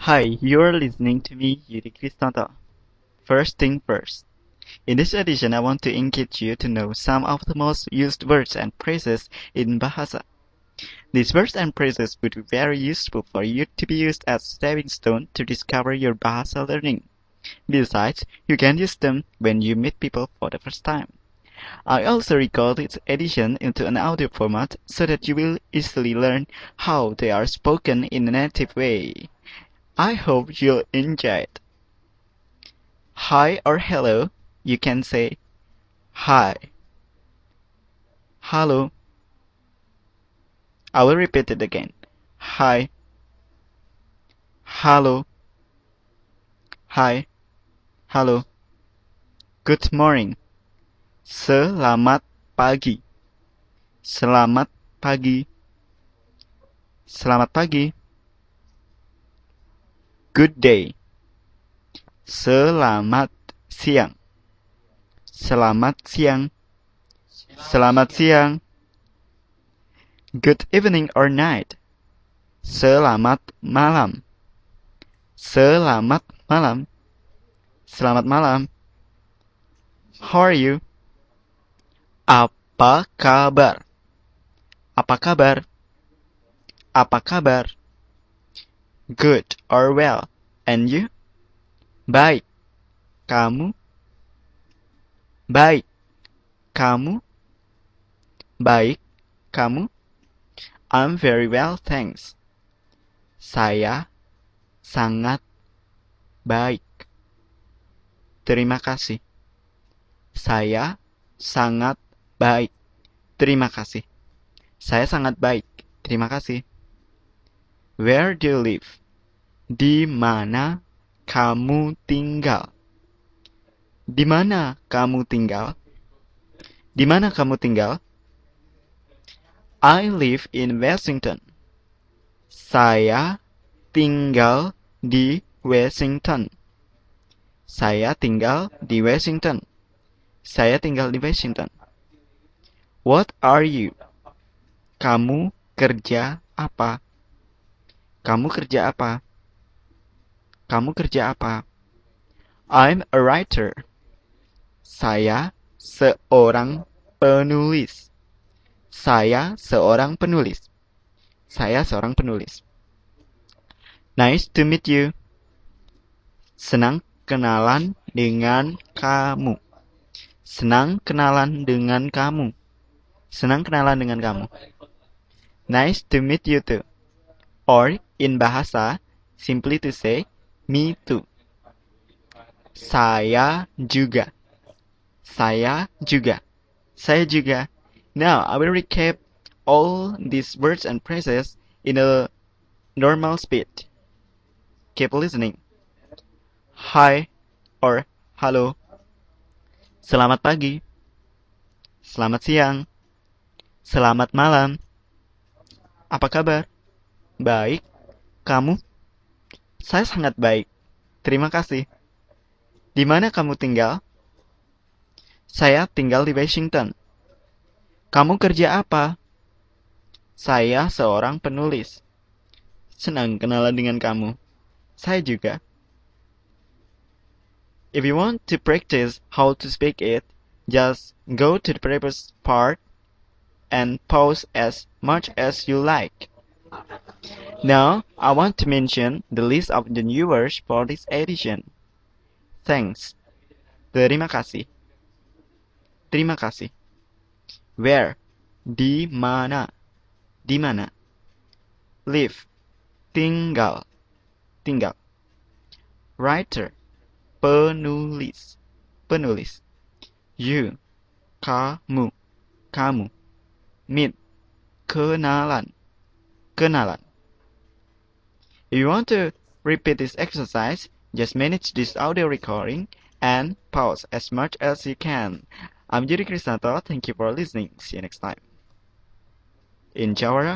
Hi, you're listening to me, Yudi Kristanto. First thing first. In this edition, I want to engage you to know some of the most used words and phrases in Bahasa. These words and phrases would be very useful for you to be used as stepping stone to discover your Bahasa learning. Besides, you can use them when you meet people for the first time. I also record this edition into an audio format so that you will easily learn how they are spoken in a native way. I hope you'll enjoy it. Hi or hello, you can say hi, hello. I will repeat it again. Hi, hello, hi, hello. Good morning. Selamat pagi. Selamat pagi. Selamat pagi. Good day. Selamat siang. Selamat siang. Selamat siang. Good evening or night. Selamat malam. Selamat malam. Selamat malam. How are you? Apa kabar? Apa kabar? Apa kabar? Good or well. And you? Baik. Kamu? Baik. Kamu? Baik. Kamu? I'm very well, thanks. Saya sangat baik. Terima kasih. Saya sangat baik. Terima kasih. Saya sangat baik. Terima kasih. Where do you live? Di mana kamu tinggal? Di mana kamu tinggal? Di mana kamu tinggal? I live in Washington. Saya tinggal di Washington. Saya tinggal di Washington. Saya tinggal di Washington. What are you? Kamu kerja apa? Kamu kerja apa? Kamu kerja apa? I'm a writer. Saya seorang penulis. Saya seorang penulis. Saya seorang penulis. Nice to meet you. Senang kenalan dengan kamu. Senang kenalan dengan kamu. Senang kenalan dengan kamu. Nice to meet you too. Or in Bahasa, simply to say, me too. Saya juga. Saya juga. Saya juga. Now, I will recap all these words and phrases in a normal speed. Keep listening. Hi or hello. Selamat pagi. Selamat siang. Selamat malam. Apa kabar? Baik. Kamu? Saya sangat baik. Terima kasih. Di mana kamu tinggal? Saya tinggal di Washington. Kamu kerja apa? Saya seorang penulis. Senang kenalan dengan kamu. Saya juga. If you want to practice how to speak it, just go to the previous part and pause as much as you like. Now, I want to mention the list of the new words for this edition. Thanks. Terima kasih. Terima kasih. Where? Di mana? Di mana? Live. Tinggal. Tinggal. Writer. Penulis. Penulis. You. Kamu. Kamu. Meet. Kenalan. Kenalan. If you want to repeat this exercise, just manage this audio recording and pause as much as you can. I'm Yudi Kristanto. Thank you for listening. See you next time. In Jawara.